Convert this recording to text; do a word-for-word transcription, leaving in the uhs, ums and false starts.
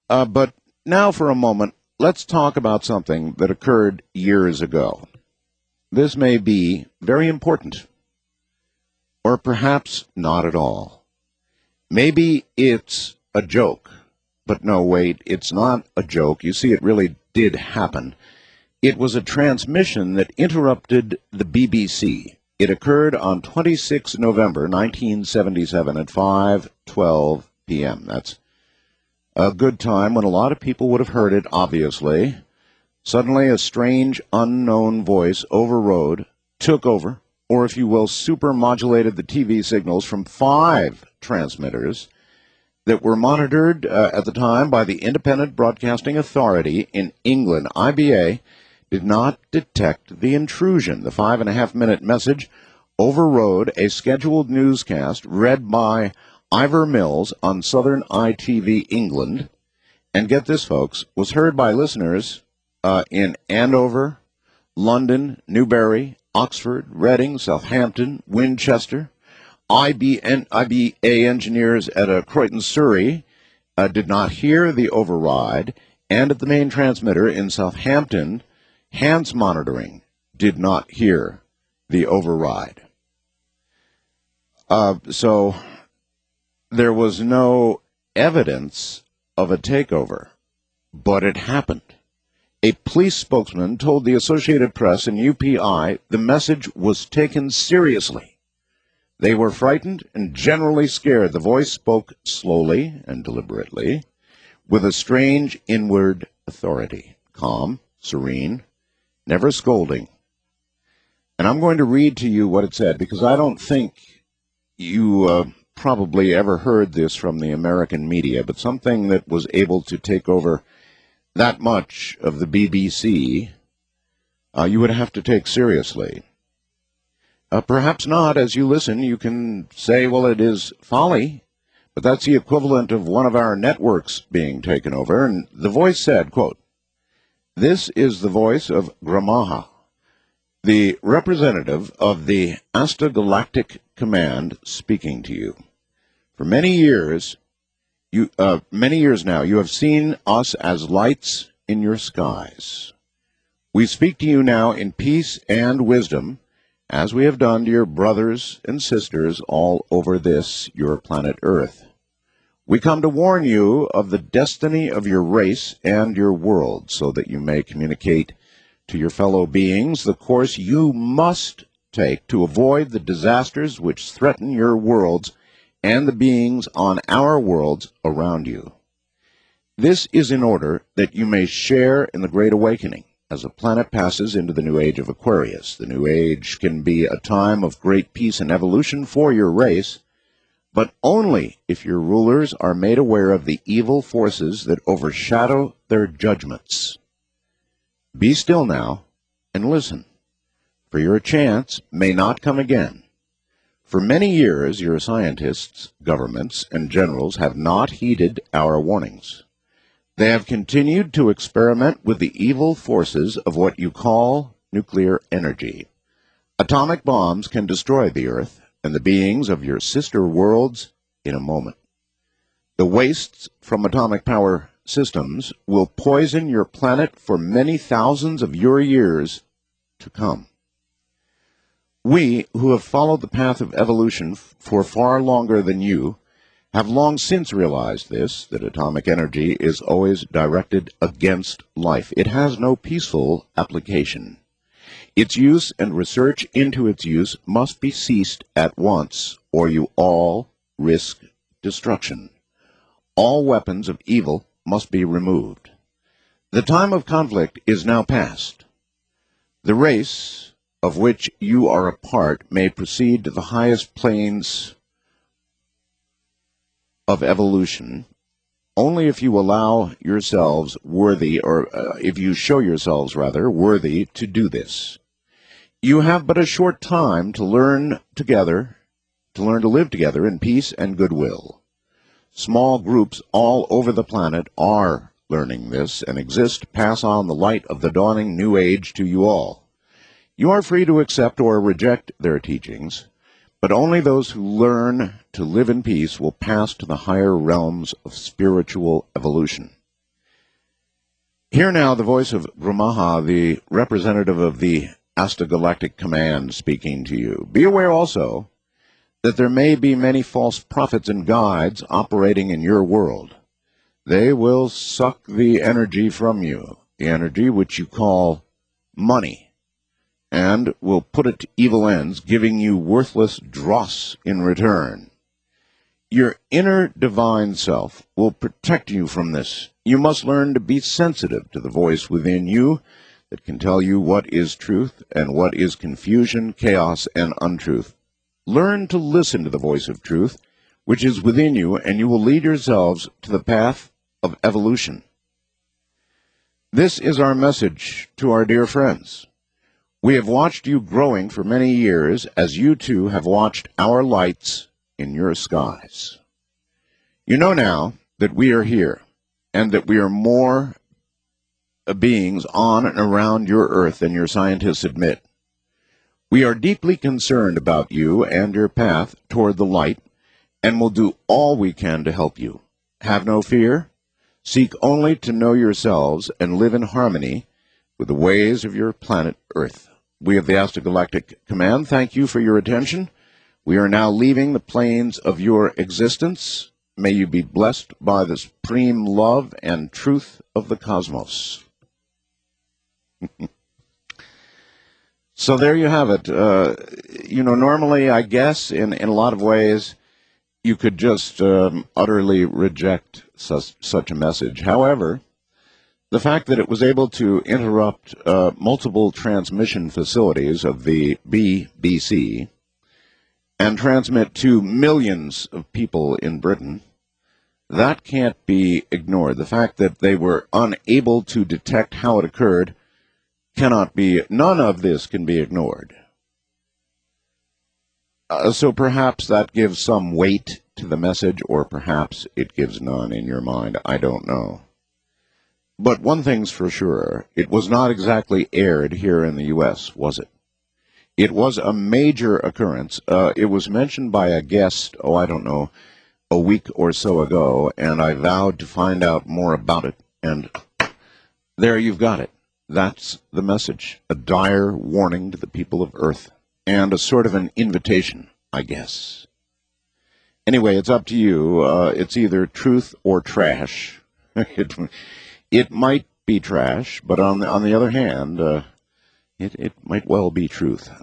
Uh, but now for a moment, let's talk about something that occurred years ago. This may be very important, or perhaps not at all. Maybe it's a joke, but no, wait, it's not a joke. You see, it really did happen. It was a transmission that interrupted the B B C. It occurred on the twenty-sixth of November, nineteen seventy-seven at five twelve p.m. That's a good time when a lot of people would have heard it, obviously. Suddenly, a strange, unknown voice overrode, took over, or if you will, supermodulated the T V signals from five transmitters that were monitored uh, at the time by the Independent Broadcasting Authority in England. I B A did not detect the intrusion. The five and a half minute message overrode a scheduled newscast read by Ivor Mills on Southern I T V England, and get this, folks, was heard by listeners uh, in Andover, London, Newbury, Oxford, Reading, Southampton, Winchester. I B A engineers at uh, Croydon, Surrey, uh, did not hear the override, and at the main transmitter in Southampton, Hands Monitoring did not hear the override. Uh, so there was no evidence of a takeover, but it happened. A police spokesman told the Associated Press and U P I the message was taken seriously. They were frightened and generally scared. The voice spoke slowly and deliberately, with a strange inward authority, calm, serene, never scolding. And I'm going to read to you what it said, because I don't think you uh, probably ever heard this from the American media, but something that was able to take over that much of the B B C, uh, you would have to take seriously. Uh, perhaps not. As you listen, you can say, well, it is folly, but that's the equivalent of one of our networks being taken over. And the voice said, quote, "This is the voice of Gramaha, the representative of the Asta Galactic Command speaking to you. For many years, you, uh, many years now, you have seen us as lights in your skies. We speak to you now in peace and wisdom, as we have done to your brothers and sisters all over this, your planet Earth. We come to warn you of the destiny of your race and your world, so that you may communicate to your fellow beings the course you must take to avoid the disasters which threaten your worlds and the beings on our worlds around you. This is in order that you may share in the Great Awakening as the planet passes into the new age of Aquarius. The new age can be a time of great peace and evolution for your race, but only if your rulers are made aware of the evil forces that overshadow their judgments. Be still now and listen, for your chance may not come again. For many years, your scientists, governments, and generals have not heeded our warnings. They have continued to experiment with the evil forces of what you call nuclear energy. Atomic bombs can destroy the Earth and the beings of your sister worlds in a moment. The wastes from atomic power systems will poison your planet for many thousands of your years to come. We, who have followed the path of evolution for far longer than you, have long since realized this, that atomic energy is always directed against life. It has no peaceful application. Its use and research into its use must be ceased at once, or you all risk destruction. All weapons of evil must be removed. The time of conflict is now past. The race of which you are a part may proceed to the highest planes of evolution only if you allow yourselves worthy, or uh, if you show yourselves, rather, worthy to do this. You have but a short time to learn together, to learn to live together in peace and goodwill. Small groups all over the planet are learning this and exist to pass on the light of the dawning new age to you all. You are free to accept or reject their teachings, but only those who learn to live in peace will pass to the higher realms of spiritual evolution. Hear now the voice of Brahmaha, the representative of the Astagalactic Command, speaking to you. Be aware also that there may be many false prophets and guides operating in your world. They will suck the energy from you, the energy which you call money, and will put it to evil ends, giving you worthless dross in return. Your inner divine self will protect you from this. You must learn to be sensitive to the voice within you that can tell you what is truth and what is confusion, chaos, and untruth. Learn to listen to the voice of truth, which is within you, and you will lead yourselves to the path of evolution. This is our message to our dear friends. We have watched you growing for many years, as you too have watched our lights in your skies. You know now that we are here, and that we are more beings on and around your earth than your scientists admit. We are deeply concerned about you and your path toward the light, and will do all we can to help you. Have no fear. Seek only to know yourselves and live in harmony with the ways of your planet Earth. We of the Astagalactic Command thank you for your attention. We are now leaving the planes of your existence. May you be blessed by the supreme love and truth of the cosmos. So there you have it. Uh, you know, normally, I guess, in, in a lot of ways, you could just um, utterly reject such, such a message. However, the fact that it was able to interrupt uh, multiple transmission facilities of the B B C and transmit to millions of people in Britain, that can't be ignored. The fact that they were unable to detect how it occurred cannot be, none of this can be ignored. Uh, so perhaps that gives some weight to the message, or perhaps it gives none in your mind. I don't know. But one thing's for sure, it was not exactly aired here in the U S, was it? It was a major occurrence. Uh, it was mentioned by a guest, oh, I don't know, a week or so ago, and I vowed to find out more about it. And there you've got it. That's the message. A dire warning to the people of Earth, and a sort of an invitation, I guess. Anyway, it's up to you. Uh, it's either truth or trash. it, it might be trash, but on the, on the other hand, uh, It, it might well be truth.